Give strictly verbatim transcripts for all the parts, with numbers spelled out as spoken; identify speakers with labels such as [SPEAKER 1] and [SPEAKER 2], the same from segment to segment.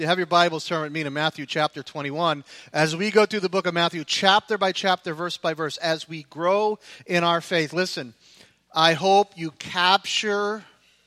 [SPEAKER 1] You have your Bibles, turn with me to Matthew chapter twenty-one. As we go through the book of Matthew, chapter by chapter, verse by verse, as we grow in our faith. Listen, I hope you capture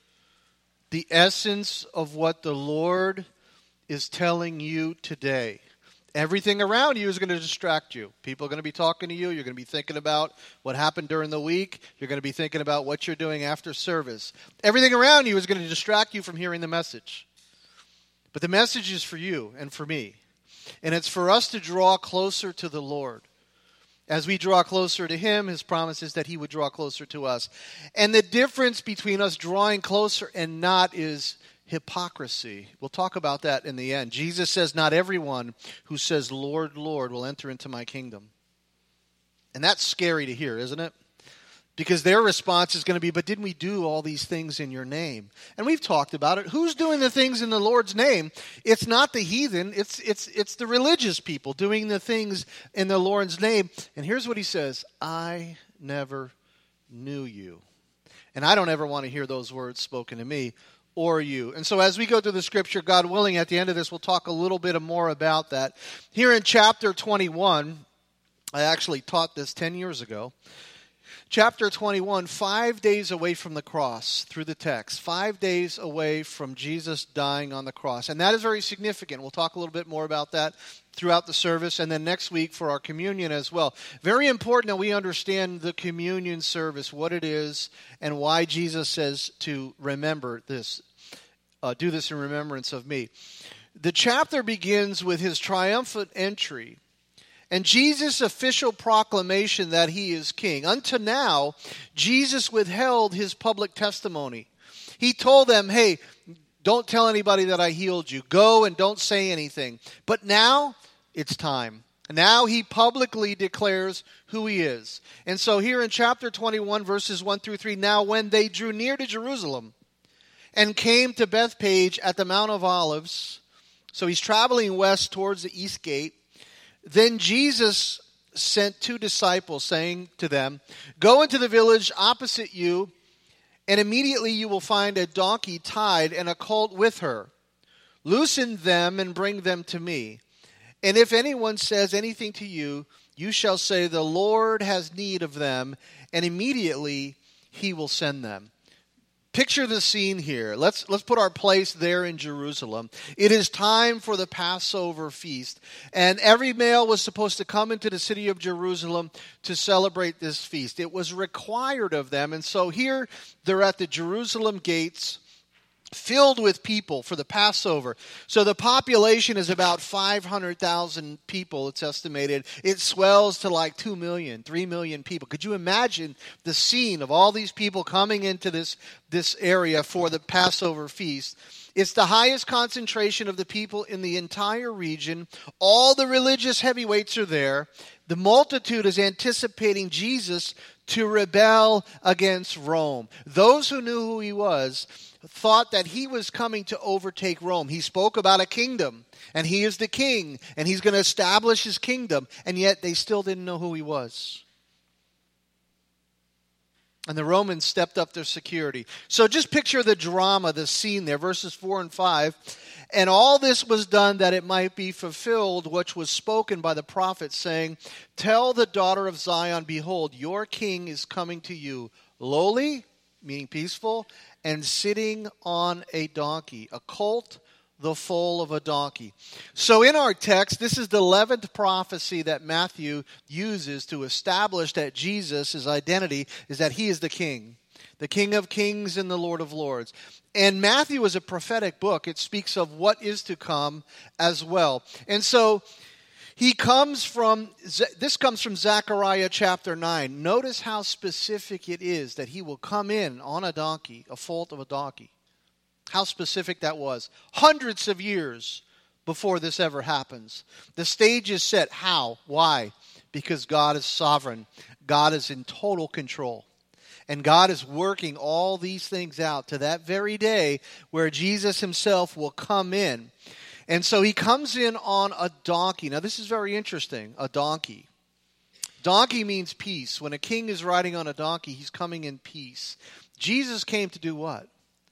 [SPEAKER 1] the essence of what the Lord is telling you today. Everything around you is going to distract you. People are going to be talking to you. You're going to be thinking about what happened during the week. You're going to be thinking about what you're doing after service. Everything around you is going to distract you from hearing the message. But the message is for you and for me. And it's for us to draw closer to the Lord. As we draw closer to Him, His promise is that He would draw closer to us. And the difference between us drawing closer and not is hypocrisy. We'll talk about that in the end. Jesus says, not everyone who says, Lord, Lord, will enter into my kingdom. And that's scary to hear, isn't it? Because their response is going to be, but didn't we do all these things in your name? And we've talked about it. Who's doing the things in the Lord's name? It's not the heathen. It's, it's, it's the religious people doing the things in the Lord's name. And here's what He says, I never knew you. And I don't ever want to hear those words spoken to me or you. And so as we go through the scripture, God willing, at the end of this, we'll talk a little bit more about that. Here in chapter twenty-one, I actually taught this ten years ago. Chapter twenty-one, five days away from the cross, through the text, five days away from Jesus dying on the cross. And that is very significant. We'll talk a little bit more about that throughout the service, and then next week for our communion as well. Very important that we understand the communion service, what it is, and why Jesus says to remember this. Uh, do this in remembrance of me. The chapter begins with His triumphant entry and Jesus' official proclamation that He is king. Until now, Jesus withheld His public testimony. He told them, hey, don't tell anybody that I healed you. Go and don't say anything. But now, it's time. Now He publicly declares who He is. And so here in chapter twenty-one, verses one through three, now when they drew near to Jerusalem and came to Bethphage at the Mount of Olives, so He's traveling west towards the east gate, then Jesus sent two disciples, saying to them, go into the village opposite you, and immediately you will find a donkey tied and a colt with her. Loosen them and bring them to me. And if anyone says anything to you, you shall say, the Lord has need of them, and immediately He will send them. Picture the scene here. Let's, let's put our place there in Jerusalem. It is time for the Passover feast. And every male was supposed to come into the city of Jerusalem to celebrate this feast. It was required of them. And so here they're at the Jerusalem gates, filled with people for the Passover. So the population is about five hundred thousand people, it's estimated. It swells to like two million, three million people. Could you imagine the scene of all these people coming into this, this area for the Passover feast? It's the highest concentration of the people in the entire region. All the religious heavyweights are there. The multitude is anticipating Jesus to rebel against Rome. Those who knew who He was thought that He was coming to overtake Rome. He spoke about a kingdom, and He is the king, and He's going to establish His kingdom, and yet they still didn't know who He was. And the Romans stepped up their security. So just picture the drama, the scene there, verses four and five. And all this was done that it might be fulfilled, which was spoken by the prophet, saying, tell the daughter of Zion, behold, your king is coming to you, lowly, meaning peaceful, and sitting on a donkey, a colt, the foal of a donkey. So in our text, this is the eleventh prophecy that Matthew uses to establish that Jesus' identity is that He is the king, the King of kings and the Lord of lords. And Matthew is a prophetic book. It speaks of what is to come as well. And so he comes from, this comes from Zechariah chapter nine. Notice how specific it is that He will come in on a donkey, a foal of a donkey. How specific that was. Hundreds of years before this ever happens. The stage is set. How? Why? Because God is sovereign. God is in total control. And God is working all these things out to that very day where Jesus Himself will come in. And so He comes in on a donkey. Now this is very interesting, a donkey. Donkey means peace. When a king is riding on a donkey, he's coming in peace. Jesus came to do what?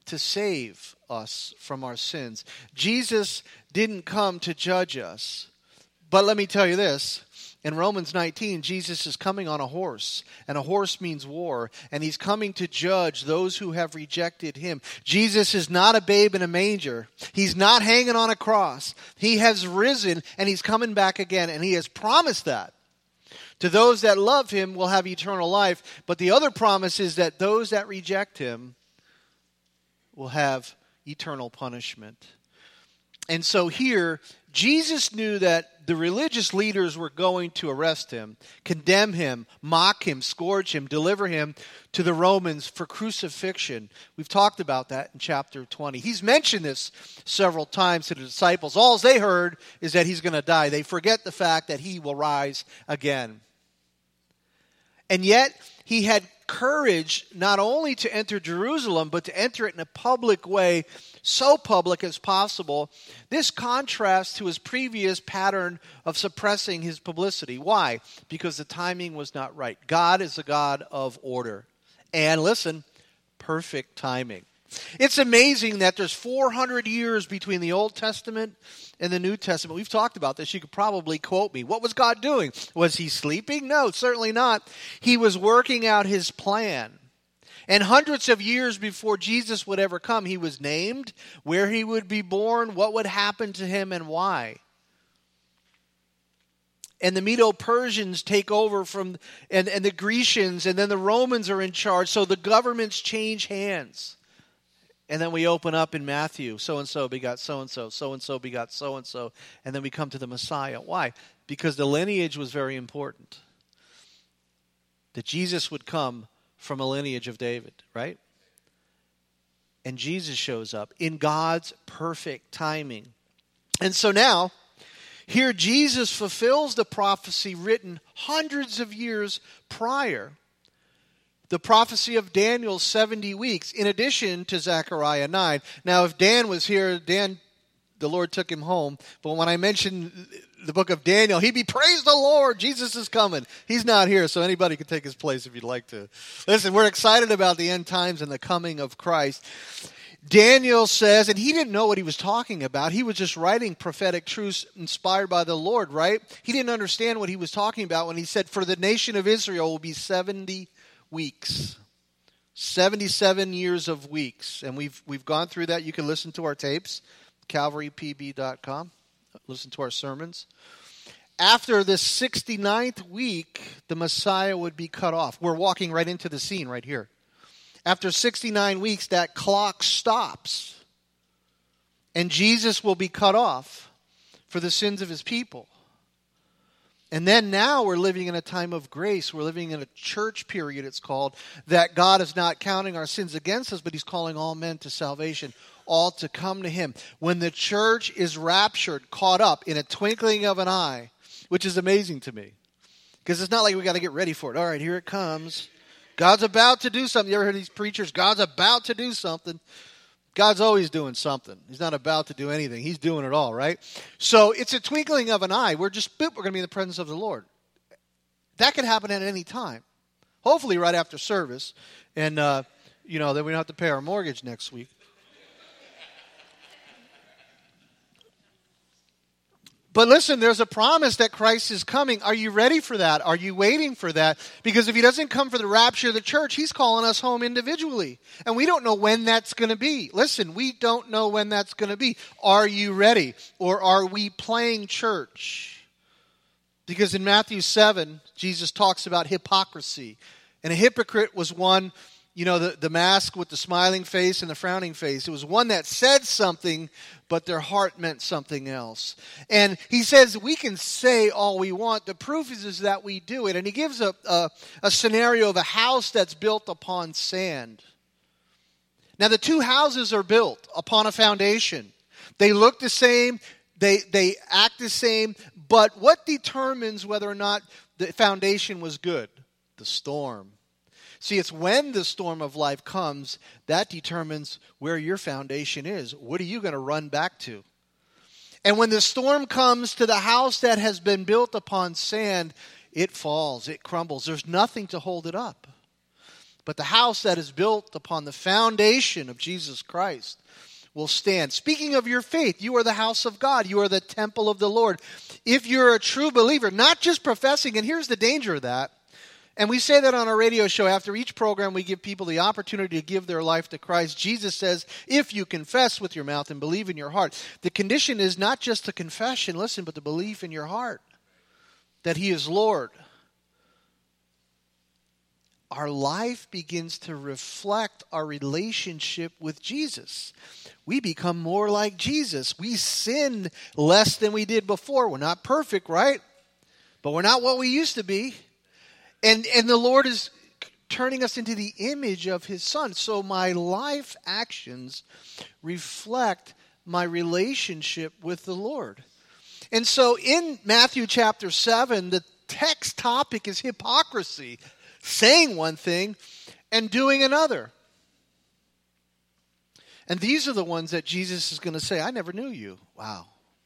[SPEAKER 1] to save us from our sins. Jesus didn't come to judge us. But let me tell you this. In Romans nineteen, Jesus is coming on a horse, and a horse means war, and he's coming to judge those who have rejected him. Jesus is not a babe in a manger. He's not hanging on a cross. He has risen, and he's coming back again, and he has promised that. To those that love him will have eternal life, but the other promise is that those that reject him will have eternal punishment. And so here, Jesus knew that the religious leaders were going to arrest him, condemn him, mock him, scourge him, deliver him to the Romans for crucifixion. We've talked about that in chapter twenty. He's mentioned this several times to the disciples. All they heard is that he's going to die. They forget the fact that he will rise again. And yet, he had courage not only to enter Jerusalem, but to enter it in a public way, so public as possible. This contrasts to his previous pattern of suppressing his publicity. Why? Because the timing was not right. God is a God of order. And listen, perfect timing. It's amazing that there's four hundred years between the Old Testament and the New Testament. We've talked about this. You could probably quote me. What was God doing? Was he sleeping? No, certainly not. He was working out his plan. And hundreds of years before Jesus would ever come, he was named, where he would be born, what would happen to him, and why. And the Medo-Persians take over from, and, and the Grecians, and then the Romans are in charge. So the governments change hands. And then we open up in Matthew, so-and-so begot so-and-so, so-and-so begot so-and-so, and then we come to the Messiah. Why? Because the lineage was very important. That Jesus would come from a lineage of David, right? And Jesus shows up in God's perfect timing. And so now, here Jesus fulfills the prophecy written hundreds of years prior. The prophecy of Daniel's seventy weeks, in addition to Zechariah nine. Now, if Dan was here, Dan, the Lord took him home. But when I mentioned the book of Daniel, he'd be, praise the Lord, Jesus is coming. He's not here, so anybody can take his place if you'd like to. Listen, we're excited about the end times and the coming of Christ. Daniel says, and he didn't know what he was talking about. He was just writing prophetic truths inspired by the Lord, right? He didn't understand what he was talking about when he said, for the nation of Israel will be seventy weeks. seventy-seven years of weeks. And we've we've gone through that. You can listen to our tapes, calvary p b dot com. Listen to our sermons. After this sixty-ninth week, the Messiah would be cut off. We're walking right into the scene right here. After sixty-nine weeks, that clock stops. And Jesus will be cut off for the sins of his people. And then now we're living in a time of grace. We're living in a church period, it's called, that God is not counting our sins against us, but he's calling all men to salvation, all to come to him. When the church is raptured, caught up in a twinkling of an eye, which is amazing to me. Because it's not like we got to get ready for it. All right, here it comes. God's about to do something. You ever heard these preachers? God's about to do something. God's always doing something. He's not about to do anything. He's doing it all, right? So it's a twinkling of an eye. We're just, boop, we're going to be in the presence of the Lord. That could happen at any time. Hopefully right after service. And, uh, you know, then we don't have to pay our mortgage next week. But listen, there's a promise that Christ is coming. Are you ready for that? Are you waiting for that? Because if he doesn't come for the rapture of the church, he's calling us home individually. And we don't know when that's going to be. Listen, we don't know when that's going to be. Are you ready? Or are we playing church? Because in Matthew seven, Jesus talks about hypocrisy. And a hypocrite was one, you know, the, the mask with the smiling face and the frowning face. It was one that said something, but their heart meant something else. And he says we can say all we want. The proof is, is that we do it. And he gives a, a, a scenario of a house that's built upon sand. Now, the two houses are built upon a foundation. They look the same. They, they act the same. But what determines whether or not the foundation was good? The storm. See, it's when the storm of life comes that determines where your foundation is. What are you going to run back to? And when the storm comes to the house that has been built upon sand, it falls, it crumbles. There's nothing to hold it up. But the house that is built upon the foundation of Jesus Christ will stand. Speaking of your faith, you are the house of God. You are the temple of the Lord. If you're a true believer, not just professing, and here's the danger of that, and we say that on our radio show. After each program, we give people the opportunity to give their life to Christ. Jesus says, if you confess with your mouth and believe in your heart, the condition is not just the confession, listen, but the belief in your heart that He is Lord. Our life begins to reflect our relationship with Jesus. We become more like Jesus. We sin less than we did before. We're not perfect, right? But we're not what we used to be. And and the Lord is turning us into the image of His Son. So my life actions reflect my relationship with the Lord. And so in Matthew chapter seven, the text topic is hypocrisy. Saying one thing and doing another. And these are the ones that Jesus is going to say, I never knew you. Wow.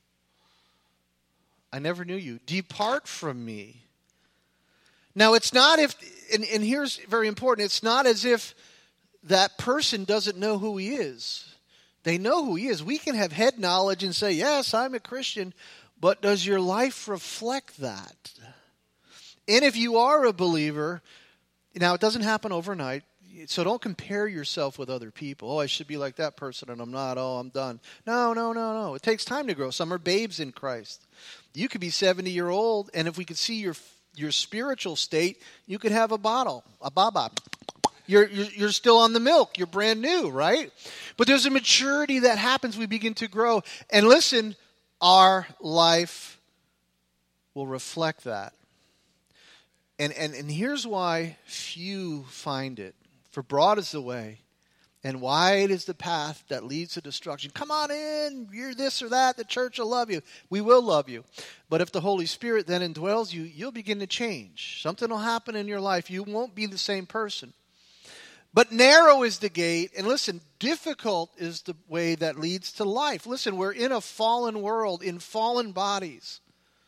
[SPEAKER 1] I never knew you. Depart from me. Now, it's not if, and, and here's very important, it's not as if that person doesn't know who he is. They know who he is. We can have head knowledge and say, yes, I'm a Christian, but does your life reflect that? And if you are a believer, now it doesn't happen overnight, so don't compare yourself with other people. Oh, I should be like that person and I'm not. Oh, I'm done. No, no, no, no. It takes time to grow. Some are babes in Christ. You could be seventy year old, and if we could see your your spiritual state, you could have a bottle, a baba. You're, you're, you're still on the milk. You're brand new, right? But there's a maturity that happens. We begin to grow. And listen, our life will reflect that. And, and, and here's why few find it. For broad is the way, and wide is the path that leads to destruction. Come on in, you're this or that, the church will love you. We will love you. But if the Holy Spirit then indwells you, you'll begin to change. Something will happen in your life. You won't be the same person. But narrow is the gate, and listen, difficult is the way that leads to life. Listen, we're in a fallen world, in fallen bodies.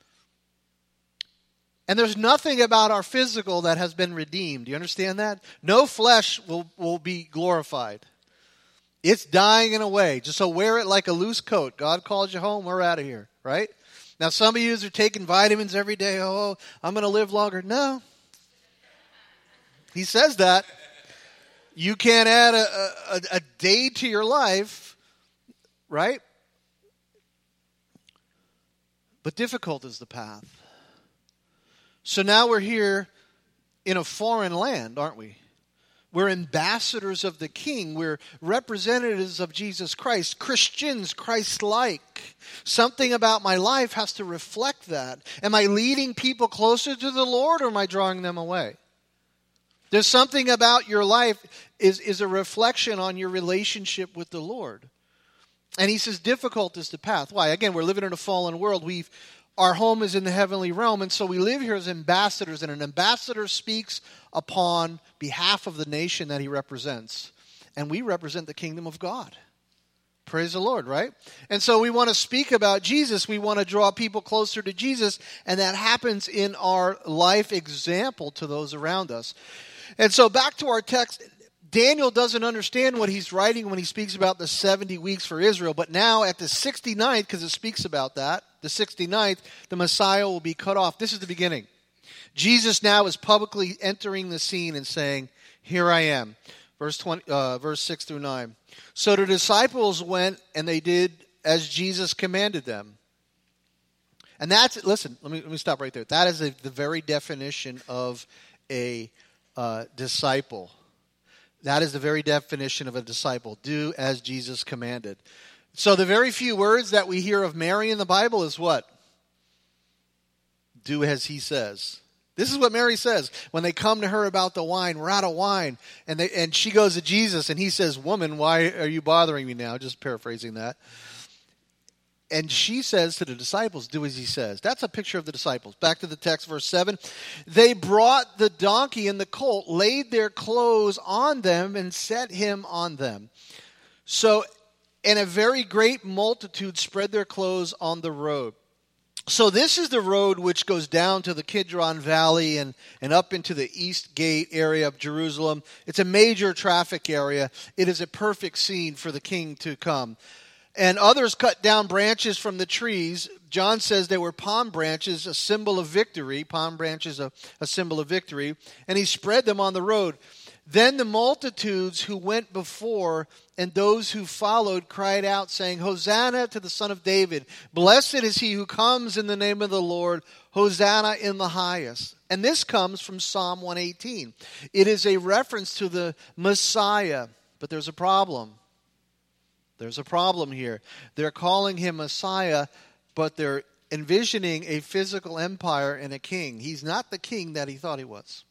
[SPEAKER 1] And there's nothing about our physical that has been redeemed. Do you understand that? No flesh will, will be glorified. It's dying in a way. Just so wear it like a loose coat. God calls you home, we're out of here, right? Now some of you are taking vitamins every day. Oh, I'm going to live longer. No. He says that. You can't add a, a, a day to your life, right? But difficult is the path. So now we're here in a foreign land, aren't we? We're ambassadors of the King. We're representatives of Jesus Christ. Christians, Christ-like. Something about my life has to reflect that. Am I leading people closer to the Lord, or am I drawing them away? There's something about your life is, is a reflection on your relationship with the Lord. And he says difficult is the path. Why? Again, we're living in a fallen world. We've Our home is in the heavenly realm, and so we live here as ambassadors, and an ambassador speaks upon behalf of the nation that he represents. And we represent the kingdom of God. Praise the Lord, right? And so we want to speak about Jesus. We want to draw people closer to Jesus, and that happens in our life example to those around us. And so back to our text, Daniel doesn't understand what he's writing when he speaks about the seventy weeks for Israel, but now at the sixty-ninth, because it speaks about that, the sixty-ninth, the Messiah will be cut off. This is the beginning. Jesus now is publicly entering the scene and saying, here I am. Verse twenty, uh, verse six through nine. So the disciples went and they did as Jesus commanded them. And that's, listen, let me, let me stop right there. That is a, the very definition of a uh, disciple. That is the very definition of a disciple. Do as Jesus commanded. So the very few words that we hear of Mary in the Bible is what? Do as he says. This is what Mary says. When they come to her about the wine, we're out of wine. And they, and she goes to Jesus and he says, woman, why are you bothering me now? Just paraphrasing that. And she says to the disciples, do as he says. That's a picture of the disciples. Back to the text, verse seven. They brought the donkey and the colt, laid their clothes on them, and set him on them. So, and a very great multitude spread their clothes on the road. So this is the road which goes down to the Kidron Valley and, and up into the East Gate area of Jerusalem. It's a major traffic area. It is a perfect scene for the king to come. And others cut down branches from the trees. John says they were palm branches, a symbol of victory. Palm branches, a, a symbol of victory. And he spread them on the road. Then the multitudes who went before and those who followed cried out, saying, Hosanna to the Son of David. Blessed is he who comes in the name of the Lord. Hosanna in the highest. And this comes from Psalm one eighteen. It is a reference to the Messiah. But there's a problem. There's a problem here. They're calling him Messiah, but they're envisioning a physical empire and a king. He's not the king that he thought he was.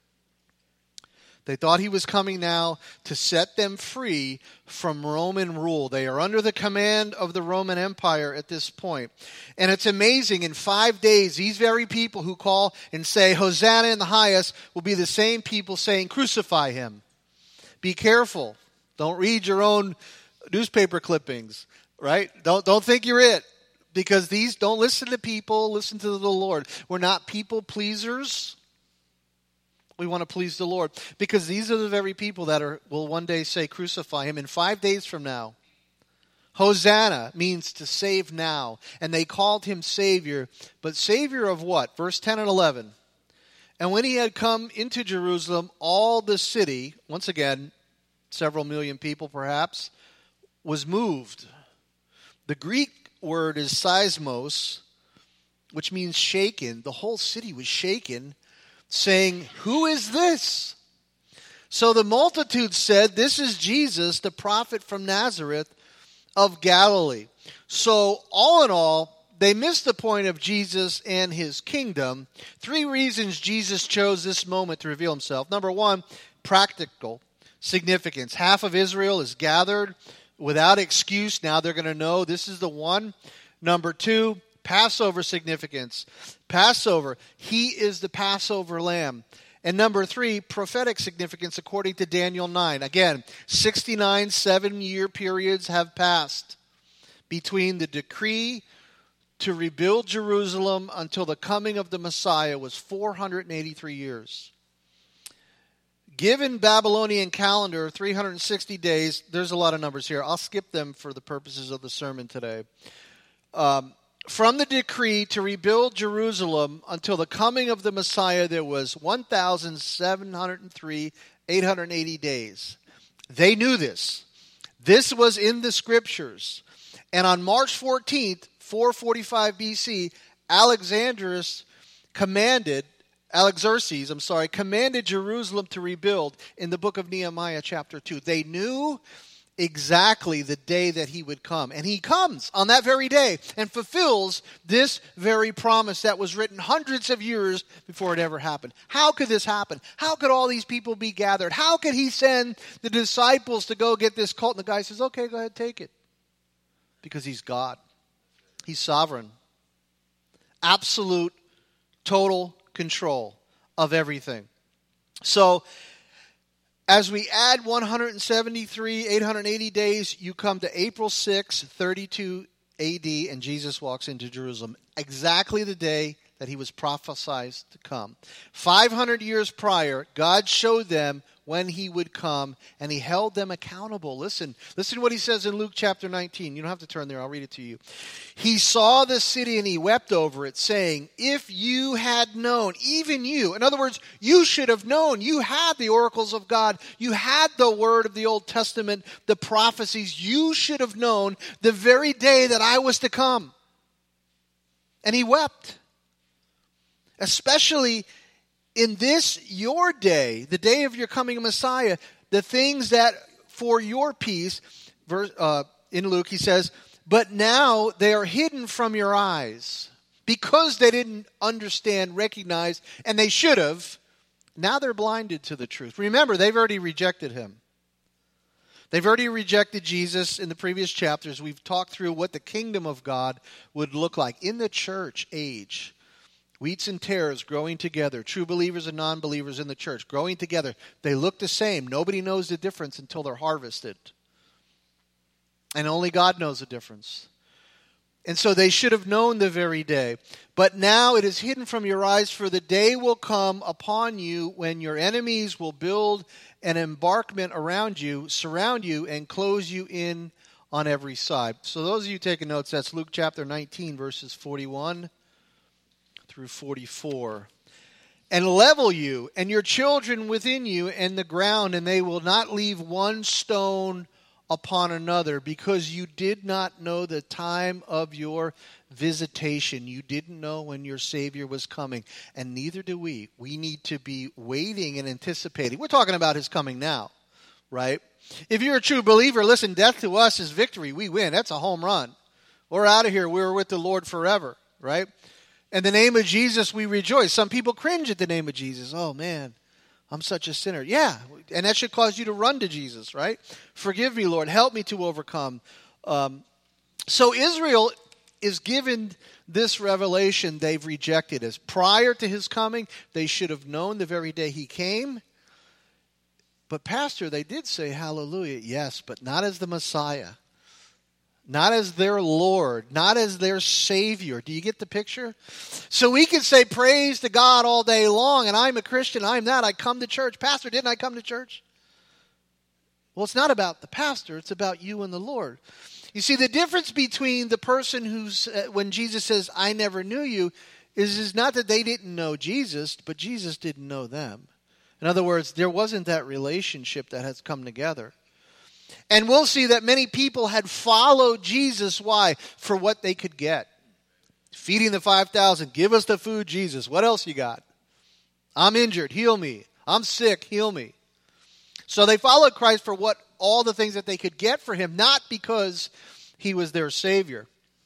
[SPEAKER 1] They thought he was coming now to set them free from Roman rule. They are under the command of the Roman Empire at this point. And it's amazing, in five days, these very people who call and say, Hosanna in the highest, will be the same people saying, crucify him. Be careful. Don't read your own newspaper clippings, right? Don't, don't think you're it. Because these, don't listen to people, listen to the Lord. We're not people pleasers. We want to please the Lord. Because these are the very people that are will one day say, crucify him. In five days from now, Hosanna means to save now. And they called him Savior. But Savior of what? Verse ten and eleven. And when he had come into Jerusalem, all the city, once again, several million people perhaps, was moved. The Greek word is seismos, which means shaken. The whole city was shaken, saying, who is this? So the multitude said, this is Jesus, the prophet from Nazareth of Galilee. So all in all, they missed the point of Jesus and his kingdom. Three reasons Jesus chose this moment to reveal himself. Number one, practical significance. Half of Israel is gathered without excuse. Now they're going to know this is the one. Number two, Passover significance. Passover, he is the Passover lamb. And number three, prophetic significance according to Daniel nine. Again, sixty-nine seven-year periods have passed between the decree to rebuild Jerusalem until the coming of the Messiah was four hundred eighty-three years. Given Babylonian calendar, three hundred sixty days, there's a lot of numbers here. I'll skip them for the purposes of the sermon today. Um, from the decree to rebuild Jerusalem until the coming of the Messiah, there was one thousand seven hundred three, eight hundred eighty days. They knew this. This was in the scriptures. And on March fourteenth, four forty-five B C, Alexandrus commanded, Alexerxes, I'm sorry, commanded Jerusalem to rebuild in the book of Nehemiah chapter two. They knew exactly the day that he would come. And he comes on that very day and fulfills this very promise that was written hundreds of years before it ever happened. How could this happen? How could all these people be gathered? How could he send the disciples to go get this cult? And the guy says, okay, go ahead, take it. Because he's God. He's sovereign. Absolute, total control of everything. So, as we add one hundred seventy-three, eight hundred eighty days, you come to April sixth, thirty-two A D, and Jesus walks into Jerusalem. Exactly the day that he was prophesied to come. five hundred years prior, God showed them when he would come, and he held them accountable. Listen, listen to what he says in Luke chapter nineteen. You don't have to turn there, I'll read it to you. He saw the city and he wept over it, saying, if you had known, even you, in other words, you should have known. You had the oracles of God. You had the word of the Old Testament, the prophecies. You should have known the very day that I was to come. And he wept. Especially in this, your day, the day of your coming Messiah, the things that for your peace, verse, uh, in Luke he says, but now they are hidden from your eyes because they didn't understand, recognize, and they should have. Now they're blinded to the truth. Remember, they've already rejected him. They've already rejected Jesus in the previous chapters. We've talked through what the kingdom of God would look like in the church age. Wheats and tares growing together. True believers and non-believers in the church growing together. They look the same. Nobody knows the difference until they're harvested. And only God knows the difference. And so they should have known the very day. But now it is hidden from your eyes, for the day will come upon you when your enemies will build an embankment around you, surround you, and close you in on every side. So those of you taking notes, that's Luke chapter nineteen, verses forty-one through forty-four. And level you and your children within you and the ground, and they will not leave one stone upon another, because you did not know the time of your visitation. You didn't know when your Savior was coming, and neither do we. We need to be waiting and anticipating. We're talking about his coming now, right? If you're a true believer, listen, death to us is victory. We win. That's a home run. We're out of here. We're with the Lord forever, right? In the name of Jesus, we rejoice. Some people cringe at the name of Jesus. Oh, man, I'm such a sinner. Yeah, and that should cause you to run to Jesus, right? Forgive me, Lord. Help me to overcome. Um, so Israel is given this revelation they've rejected. As prior to his coming, they should have known the very day he came. But Pastor, they did say hallelujah, yes, but not as the Messiah. Not as their Lord, not as their Savior. Do you get the picture? So we can say praise to God all day long, and I'm a Christian, I'm that, I come to church. Pastor, didn't I come to church? Well, it's not about the pastor, it's about you and the Lord. You see, the difference between the person who's, uh, when Jesus says, I never knew you, is, is not that they didn't know Jesus, but Jesus didn't know them. In other words, there wasn't that relationship that has come together. And we'll see that many people had followed Jesus. Why? For what they could get. Feeding the five thousand. Give us the food, Jesus. What else you got? I'm injured. Heal me. I'm sick. Heal me. So they followed Christ for what all the things that they could get for him, not because he was their Savior.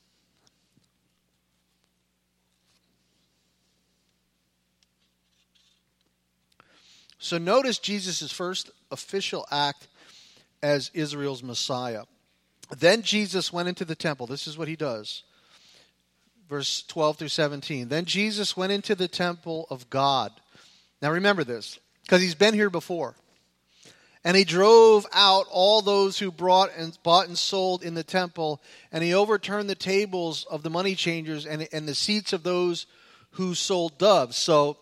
[SPEAKER 1] So notice Jesus' first official act as Israel's Messiah. Then Jesus went into the temple. This is what he does. Verse twelve through seventeen. Then Jesus went into the temple of God. Now remember this, because he's been here before. And he drove out all those who brought and bought and sold in the temple, and he overturned the tables of the money changers and, and the seats of those who sold doves. So,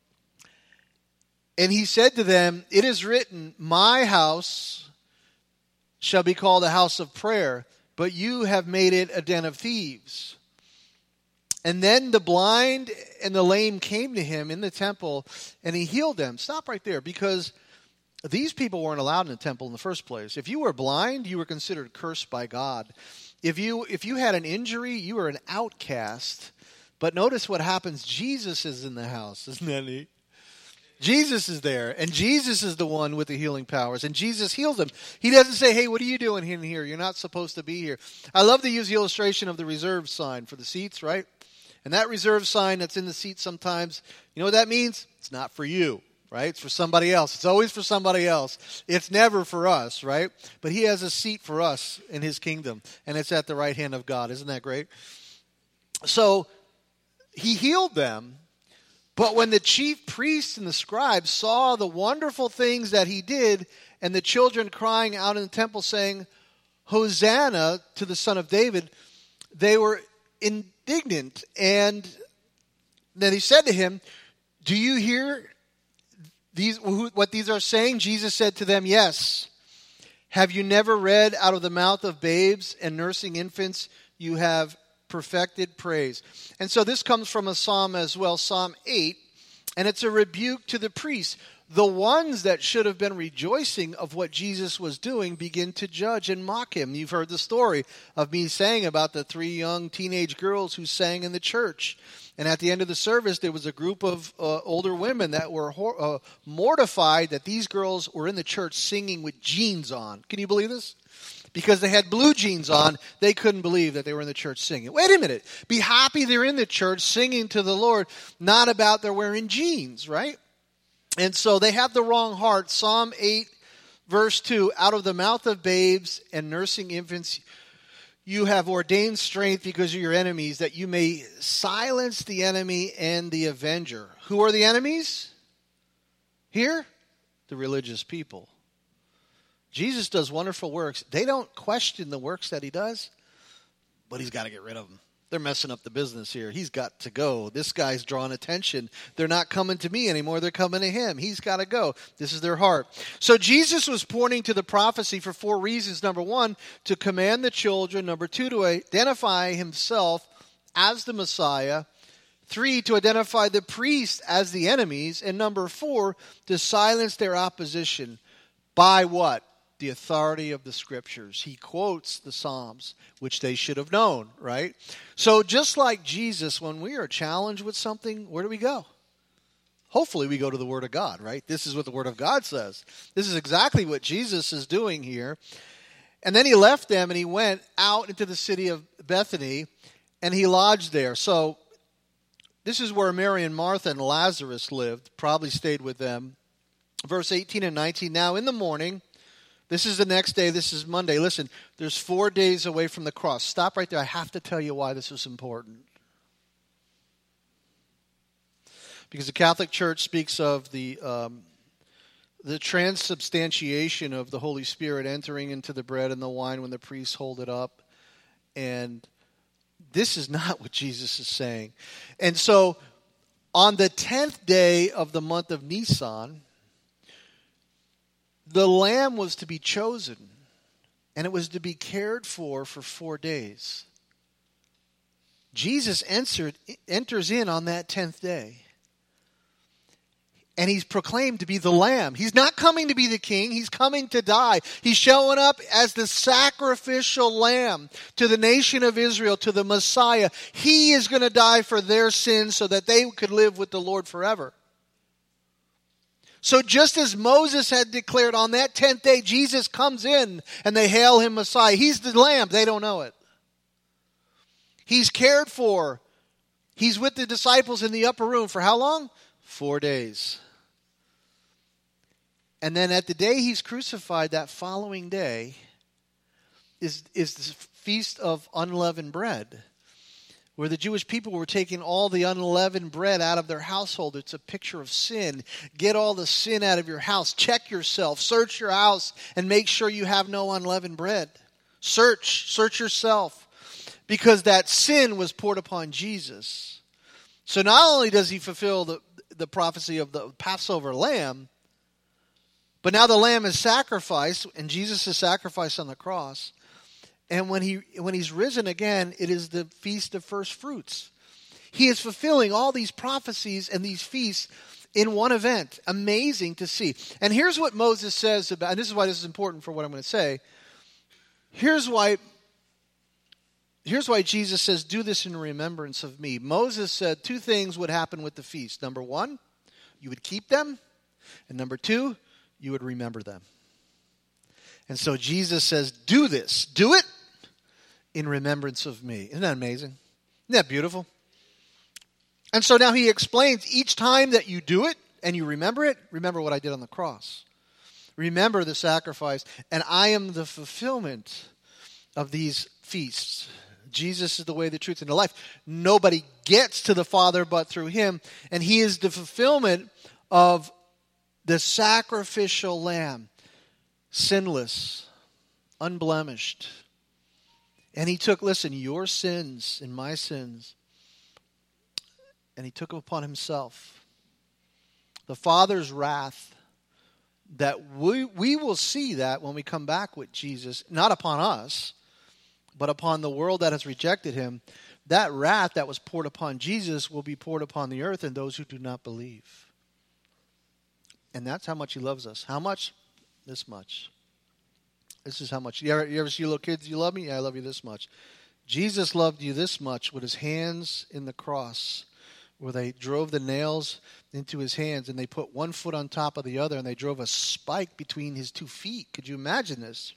[SPEAKER 1] and he said to them, it is written, my house shall be called a house of prayer, but you have made it a den of thieves. And then the blind and the lame came to him in the temple, and he healed them. Stop right there, because these people weren't allowed in the temple in the first place. If you were blind, you were considered cursed by God. If you if you had an injury, you were an outcast. But notice what happens. Jesus is in the house. Isn't that neat? Jesus is there, and Jesus is the one with the healing powers, and Jesus heals them. He doesn't say, hey, what are you doing in here? You're not supposed to be here. I love to use the illustration of the reserve sign for the seats, right? And that reserve sign that's in the seat sometimes, you know what that means? It's not for you, right? It's for somebody else. It's always for somebody else. It's never for us, right? But he has a seat for us in his kingdom, and it's at the right hand of God. Isn't that great? So he healed them. But when the chief priests and the scribes saw the wonderful things that he did, and the children crying out in the temple saying, Hosanna to the Son of David, they were indignant. And then he said to him, do you hear these what these are saying? Jesus said to them, yes. Have you never read, out of the mouth of babes and nursing infants you have perfected praise? And so this comes from a psalm as well, Psalm eight, and it's a rebuke to the priests. The ones that should have been rejoicing of what Jesus was doing begin to judge and mock him. You've heard the story of me saying about the three young teenage girls who sang in the church. And at the end of the service, there was a group of uh, older women that were hor- uh, mortified that these girls were in the church singing with jeans on. Can you believe this? Because they had blue jeans on, they couldn't believe that they were in the church singing. Wait a minute. Be happy they're in the church singing to the Lord, not about they're wearing jeans, right? And so they have the wrong heart. Psalm eight, verse two, out of the mouth of babes and nursing infants, you have ordained strength because of your enemies, that you may silence the enemy and the avenger. Who are the enemies? Here, the religious people. Jesus does wonderful works. They don't question the works that he does, but he's got to get rid of them. they're messing up the business here. He's got to go. This guy's drawing attention. They're not coming to me anymore. They're coming to him. He's got to go. This is their heart. So Jesus was pointing to the prophecy for four reasons. Number one, to command the children. Number two, to identify himself as the Messiah. Three, to identify the priests as the enemies. And number four, to silence their opposition. By what? The authority of the Scriptures. He quotes the Psalms, which they should have known, right? So just like Jesus, when we are challenged with something, where do we go? Hopefully we go to the Word of God, right? This is what the Word of God says. This is exactly what Jesus is doing here. And then he left them and he went out into the city of Bethany and he lodged there. So this is where Mary and Martha and Lazarus lived, probably stayed with them. Verse eighteen and nineteen, now in the morning, this is the next day. This is Monday. Listen, there's four days away from the cross. Stop right there. I have to tell you why this is important. Because the Catholic Church speaks of the um, the transubstantiation of the Holy Spirit entering into the bread and the wine when the priests hold it up. And this is not what Jesus is saying. And so on the tenth day of the month of Nisan, the lamb was to be chosen, and it was to be cared for for four days. Jesus entered, enters in on that tenth day, and he's proclaimed to be the lamb. He's not coming to be the king. He's coming to die. He's showing up as the sacrificial lamb to the nation of Israel, to the Messiah. He is going to die for their sins so that they could live with the Lord forever. So just as Moses had declared on that tenth day, Jesus comes in and they hail him Messiah. He's the lamb. They don't know it. He's cared for. He's with the disciples in the upper room for how long? Four days. And then at the day he's crucified, that following day, is, is the Feast of Unleavened Bread, where the Jewish people were taking all the unleavened bread out of their household. It's a picture of sin. Get all the sin out of your house. Check yourself. Search your house and make sure you have no unleavened bread. Search. Search yourself. Because that sin was poured upon Jesus. So not only does he fulfill the, the prophecy of the Passover lamb, but now the lamb is sacrificed, and Jesus is sacrificed on the cross. And when he when he's risen again, it is the Feast of First Fruits. He is fulfilling all these prophecies and these feasts in one event. Amazing to see. And here's what Moses says about, and this is why this is important for what I'm going to say. Here's why, here's why Jesus says, do this in remembrance of me. Moses said two things would happen with the feast. Number one, you would keep them. And number two, you would remember them. And so Jesus says, do this. Do it in remembrance of me. Isn't that amazing? Isn't that beautiful? And so now he explains each time that you do it and you remember it, remember what I did on the cross. Remember the sacrifice. And I am the fulfillment of these feasts. Jesus is the way, the truth, and the life. Nobody gets to the Father but through him. And he is the fulfillment of the sacrificial lamb. Sinless, unblemished. And he took, listen, your sins and my sins, and he took them upon himself. The Father's wrath, that we, we will see that when we come back with Jesus, not upon us, but upon the world that has rejected him. That wrath that was poured upon Jesus will be poured upon the earth and those who do not believe. And that's how much he loves us. How much? This much. This is how much. You ever, you ever see little kids, you love me? Yeah, I love you this much. Jesus loved you this much with his hands in the cross, where they drove the nails into his hands and they put one foot on top of the other and they drove a spike between his two feet. Could you imagine this?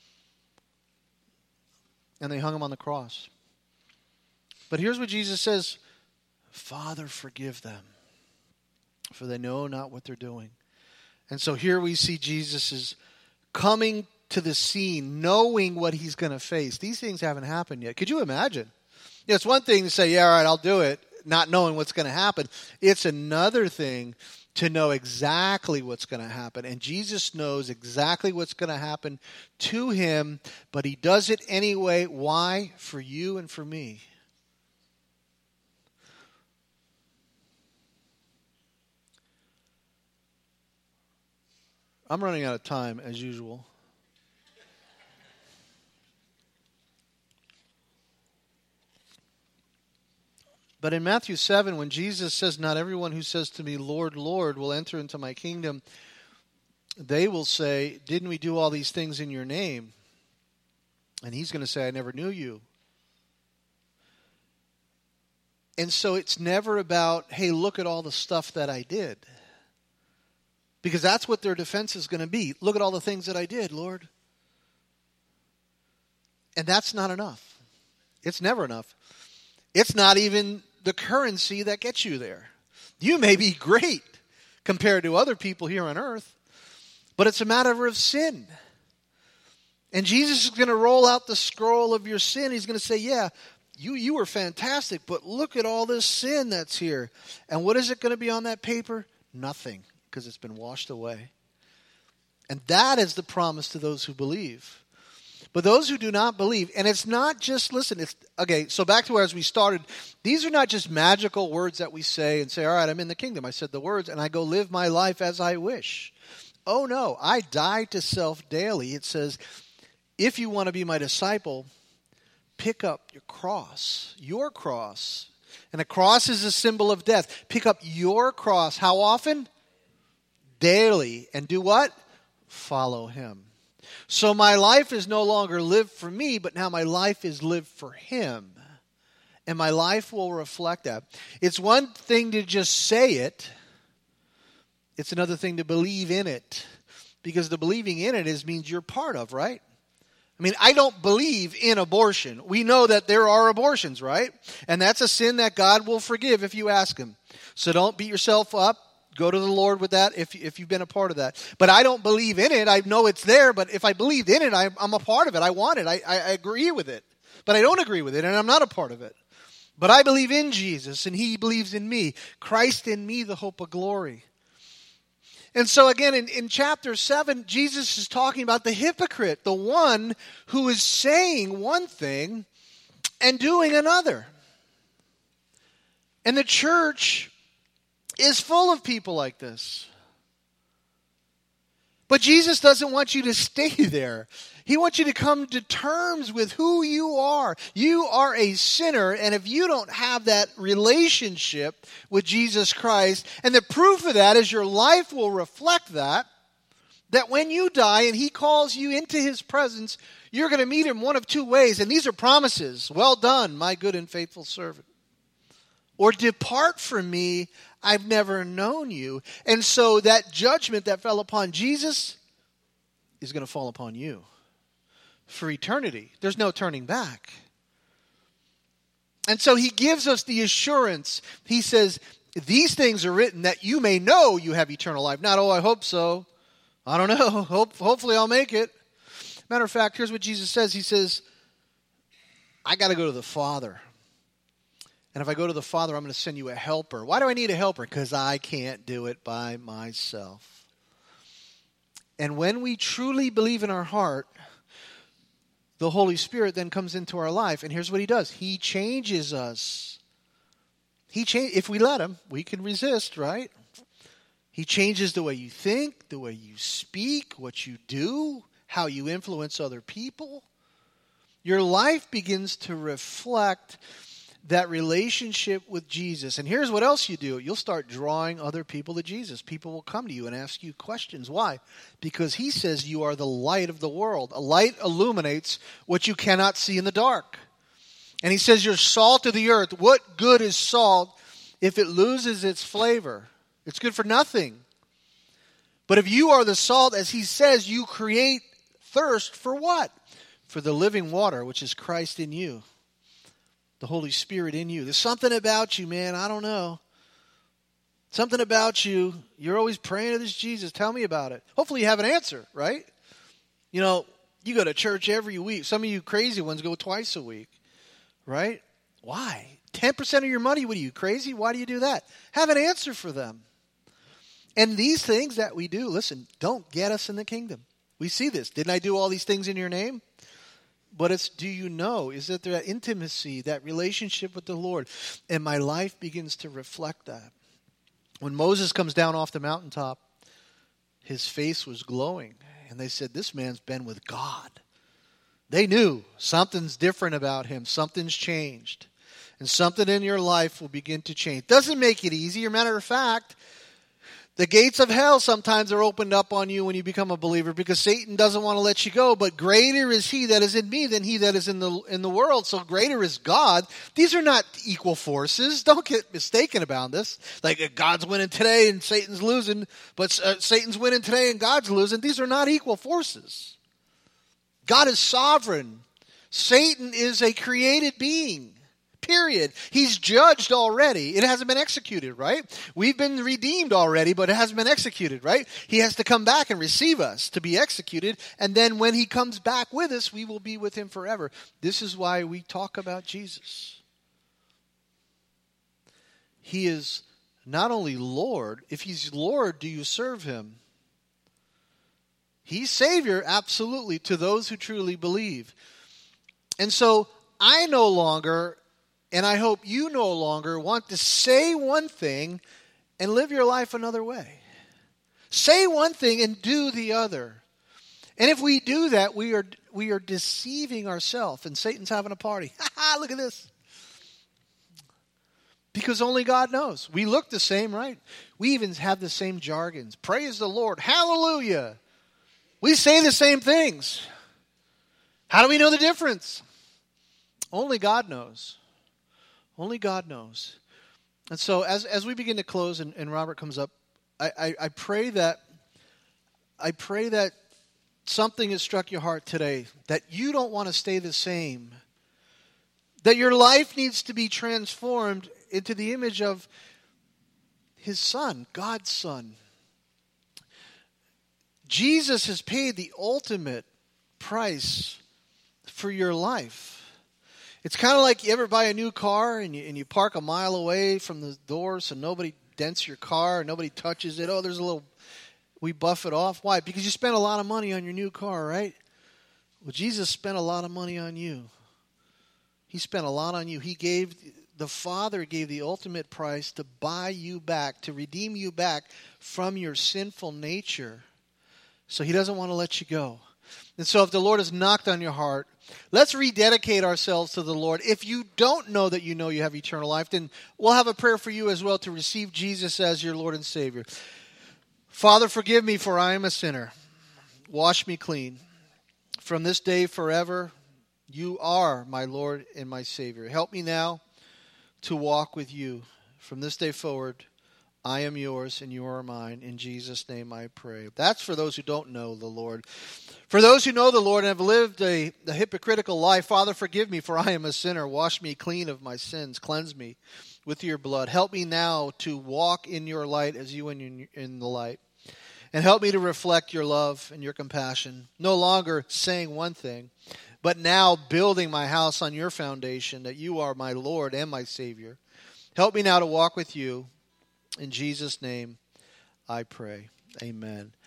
[SPEAKER 1] And they hung him on the cross. But here's what Jesus says, Father, forgive them, for they know not what they're doing. And so here we see Jesus is coming to the scene, knowing what he's going to face. These things haven't happened yet. Could you imagine? You know, it's one thing to say, yeah, all right, I'll do it, not knowing what's going to happen. It's another thing to know exactly what's going to happen. And Jesus knows exactly what's going to happen to him, but he does it anyway. Why? For you and for me. I'm running out of time, as usual. But in Matthew seven, when Jesus says, not everyone who says to me, Lord, Lord, will enter into my kingdom, they will say, didn't we do all these things in your name? And he's going to say, I never knew you. And so it's never about, hey, look at all the stuff that I did. Because that's what their defense is going to be. Look at all the things that I did, Lord. And that's not enough. It's never enough. It's not even the currency that gets you there. You may be great compared to other people here on earth, but it's a matter of sin. And Jesus is going to roll out the scroll of your sin. He's going to say, yeah, you, you were fantastic, but look at all this sin that's here. And what is it going to be on that paper? Nothing, because it's been washed away. And that is the promise to those who believe. But those who do not believe, and it's not just, listen, it's, okay, so back to where as we started, these are not just magical words that we say and say, all right, I'm in the kingdom. I said the words and I go live my life as I wish. Oh no, I die to self daily. It says, if you want to be my disciple, pick up your cross, your cross. And a cross is a symbol of death. Pick up your cross. How often? Daily. And do what? Follow him. So my life is no longer lived for me, but now my life is lived for him. And my life will reflect that. It's one thing to just say it. It's another thing to believe in it. Because the believing in it is means you're part of, right? I mean, I don't believe in abortion. We know that there are abortions, right? And that's a sin that God will forgive if you ask him. So don't beat yourself up. Go to the Lord with that if, if you've been a part of that. But I don't believe in it. I know it's there, but if I believed in it, I, I'm a part of it. I want it. I, I, I agree with it. But I don't agree with it, and I'm not a part of it. But I believe in Jesus, and he believes in me. Christ in me, the hope of glory. And so again, in, in chapter seven, Jesus is talking about the hypocrite, the one who is saying one thing and doing another. And the church is full of people like this. But Jesus doesn't want you to stay there. He wants you to come to terms with who you are. You are a sinner, and if you don't have that relationship with Jesus Christ, and the proof of that is your life will reflect that, that when you die and he calls you into his presence, you're going to meet him one of two ways, and these are promises. Well done, my good and faithful servant. Or depart from me, I've never known you. And so that judgment that fell upon Jesus is going to fall upon you for eternity. There's no turning back. And so he gives us the assurance. He says, these things are written that you may know you have eternal life. Not, oh, I hope so. I don't know. Hope, hopefully I'll make it. Matter of fact, here's what Jesus says. He says, I got to go to the Father. And if I go to the Father, I'm going to send you a helper. Why do I need a helper? Because I can't do it by myself. And when we truly believe in our heart, the Holy Spirit then comes into our life. And here's what he does. He changes us. He cha- If we let him, we can resist, right? He changes the way you think, the way you speak, what you do, how you influence other people. Your life begins to reflect that relationship with Jesus. And here's what else you do. You'll start drawing other people to Jesus. People will come to you and ask you questions. Why? Because he says you are the light of the world. A light illuminates what you cannot see in the dark. And he says you're salt of the earth. What good is salt if it loses its flavor? It's good for nothing. But if you are the salt, as he says, you create thirst for what? For the living water, which is Christ in you. The Holy Spirit in you. There's something about you, man. I don't know. Something about you. You're always praying to this Jesus. Tell me about it. Hopefully you have an answer, right? You know, you go to church every week. Some of you crazy ones go twice a week, right? Why? ten percent of your money, what are you, crazy? Why do you do that? Have an answer for them. And these things that we do, listen, don't get us in the kingdom. We see this. Didn't I do all these things in your name? But it's, do you know, is that that intimacy, that relationship with the Lord, and my life begins to reflect that. When Moses comes down off the mountaintop, his face was glowing. And they said, this man's been with God. They knew something's different about him. Something's changed. And something in your life will begin to change. Doesn't make it easy. As a matter of fact, the gates of hell sometimes are opened up on you when you become a believer because Satan doesn't want to let you go. But greater is he that is in me than he that is in the in the world. So greater is God. These are not equal forces. Don't get mistaken about this. Like God's winning today and Satan's losing, but uh, Satan's winning today and God's losing. These are not equal forces. God is sovereign. Satan is a created being. Period. He's judged already. It hasn't been executed, right? We've been redeemed already, but it hasn't been executed, right? He has to come back and receive us to be executed. And then when he comes back with us, we will be with him forever. This is why we talk about Jesus. He is not only Lord. If he's Lord, do you serve him? He's Savior, absolutely, to those who truly believe. And so I no longer, and I hope you no longer, want to say one thing and live your life another way. Say one thing and do the other. And if we do that, we are we are deceiving ourselves, and Satan's having a party. Ha ha, look at this. Because only God knows. We look the same, right? We even have the same jargons. Praise the Lord. Hallelujah. We say the same things. How do we know the difference? Only God knows. Only God knows. And so as as we begin to close and, and Robert comes up, I, I, I pray that I pray that something has struck your heart today, that you don't want to stay the same. That your life needs to be transformed into the image of his Son, God's Son. Jesus has paid the ultimate price for your life. It's kind of like you ever buy a new car and you, and you park a mile away from the door so nobody dents your car, nobody touches it. Oh, there's a little, we buff it off. Why? Because you spent a lot of money on your new car, right? Well, Jesus spent a lot of money on you. He spent a lot on you. He gave, the Father gave the ultimate price to buy you back, to redeem you back from your sinful nature. So he doesn't want to let you go. And so if the Lord has knocked on your heart, let's rededicate ourselves to the Lord. If you don't know that you know you have eternal life, then we'll have a prayer for you as well to receive Jesus as your Lord and Savior. Father, forgive me, for I am a sinner. Wash me clean. From this day forever, you are my Lord and my Savior. Help me now to walk with you. From this day forward, I am yours and you are mine. In Jesus' name I pray. That's for those who don't know the Lord. For those who know the Lord and have lived a, a hypocritical life, Father, forgive me, for I am a sinner. Wash me clean of my sins. Cleanse me with your blood. Help me now to walk in your light as you in, in the light. And help me to reflect your love and your compassion. No longer saying one thing, but now building my house on your foundation, that you are my Lord and my Savior. Help me now to walk with you. In Jesus' name, I pray. Amen.